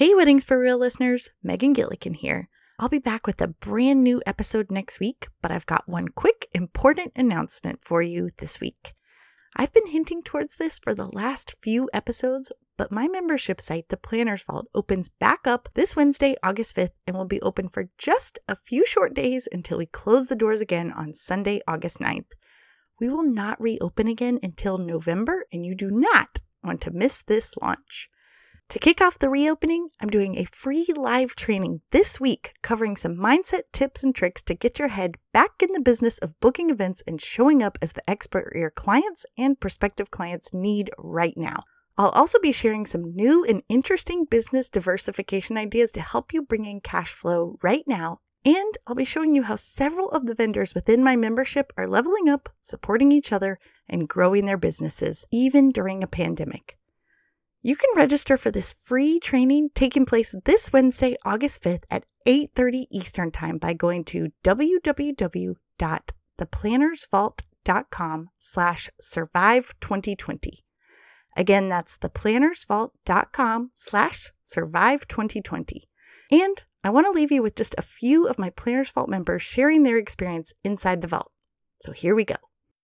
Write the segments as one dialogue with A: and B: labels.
A: Hey, Weddings for Real listeners, Megan Gillikin here. I'll be back with a brand new episode next week, but I've got one quick, important announcement for you this week. I've been hinting towards this for the last few episodes, but my membership site, The Planner's Vault, opens back up this Wednesday, August 5th, and will be open for just a few short days until we close the doors again on Sunday, August 9th. We will not reopen again until November, and you do not want to miss this launch. To kick off the reopening, I'm doing a free live training this week covering some mindset tips and tricks to get your head back in the business of booking events and showing up as the expert your clients and prospective clients need right now. I'll also be sharing some new and interesting business diversification ideas to help you bring in cash flow right now, and I'll be showing you how several of the vendors within my membership are leveling up, supporting each other, and growing their businesses, even during a pandemic. You can register for this free training taking place this Wednesday, August 5th at 8:30 Eastern Time by going to www.theplannersvault.com/survive2020. Again, that's theplannersvault.com/survive2020. And I want to leave you with just a few of my Planners Vault members sharing their experience inside the vault. So here we go.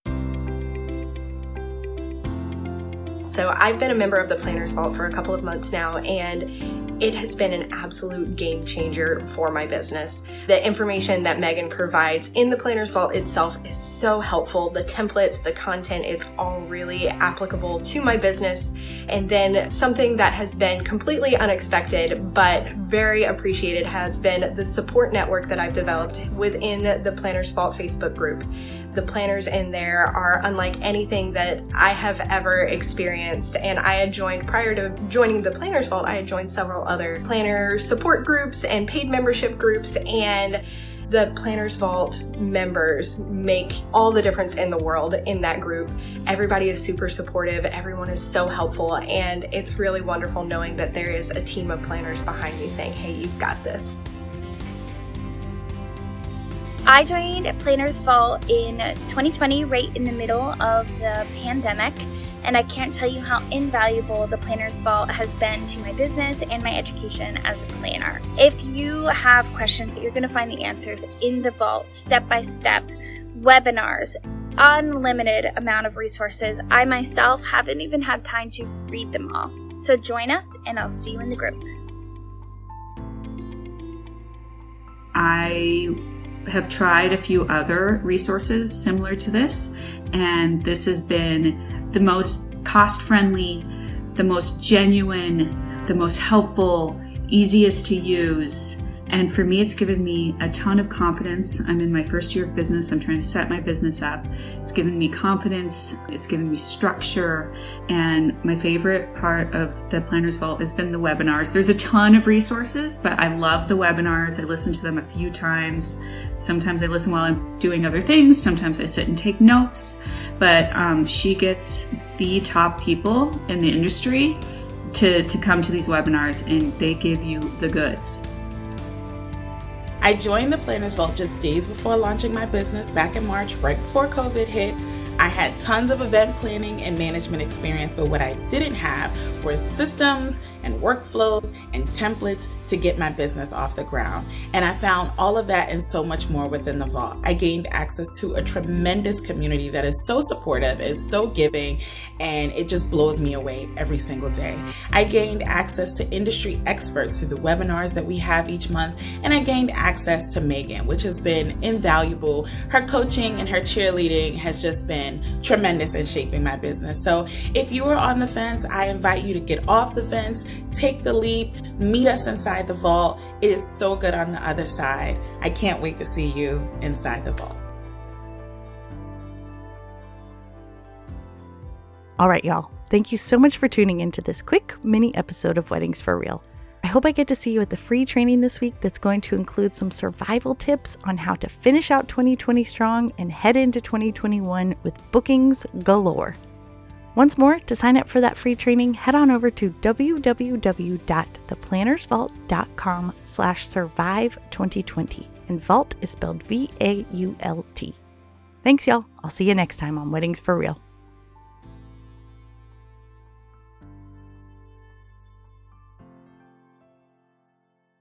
B: So I've been a member of the Planners Vault for a couple of months now, and it has been an absolute game changer for my business. The information that Megan provides in the Planners Vault itself is so helpful. The templates, the content is all really applicable to my business. And then something that has been completely unexpected but very appreciated has been the support network that I've developed within the Planners Vault Facebook group. The planners in there are unlike anything that I have ever experienced, and I had joined, prior to joining the Planners Vault, I had joined several other planner support groups and paid membership groups, and the Planners Vault members make all the difference in the world in that group. Everybody is super supportive, everyone is so helpful, and it's really wonderful knowing that there is a team of planners behind me saying, hey, you've got this.
C: I joined Planners Vault in 2020, right in the middle of the pandemic, and I can't tell you how invaluable the Planners Vault has been to my business and my education as a planner. If you have questions, you're going to find the answers in the vault, step-by-step, webinars, unlimited amount of resources. I myself haven't even had time to read them all. So join us, and I'll see you in the group.
D: I have tried a few other resources similar to this, and this has been the most cost-friendly, the most genuine, the most helpful, easiest to use. And for me, it's given me a ton of confidence. I'm in my first year of business. I'm trying to set my business up. It's given me confidence. It's given me structure. And my favorite part of the Planners Vault has been the webinars. There's a ton of resources, but I love the webinars. I listen to them a few times. Sometimes I listen while I'm doing other things. Sometimes I sit and take notes. But she gets the top people in the industry to come to these webinars, and they give you the goods.
E: I joined the Planners Vault just days before launching my business back in March, right before COVID hit. I had tons of event planning and management experience, but what I didn't have were systems and workflows and templates to get my business off the ground. And I found all of that and so much more within the vault. I gained access to a tremendous community that is so supportive, is so giving, and it just blows me away every single day. I gained access to industry experts through the webinars that we have each month, and I gained access to Megan, which has been invaluable. Her coaching and her cheerleading has just been tremendous in shaping my business. So if you are on the fence, I invite you to get off the fence, take the leap, meet us inside the vault. It is so good on the other side. I can't wait to see you inside the vault.
A: All right, y'all. Thank you so much for tuning into this quick mini episode of Weddings for Real. I hope I get to see you at the free training this week that's going to include some survival tips on how to finish out 2020 strong and head into 2021 with bookings galore. Once more, to sign up for that free training, head on over to www.theplannersvault.com/survive2020. And vault is spelled VAULT. Thanks, y'all. I'll see you next time on Weddings for Real.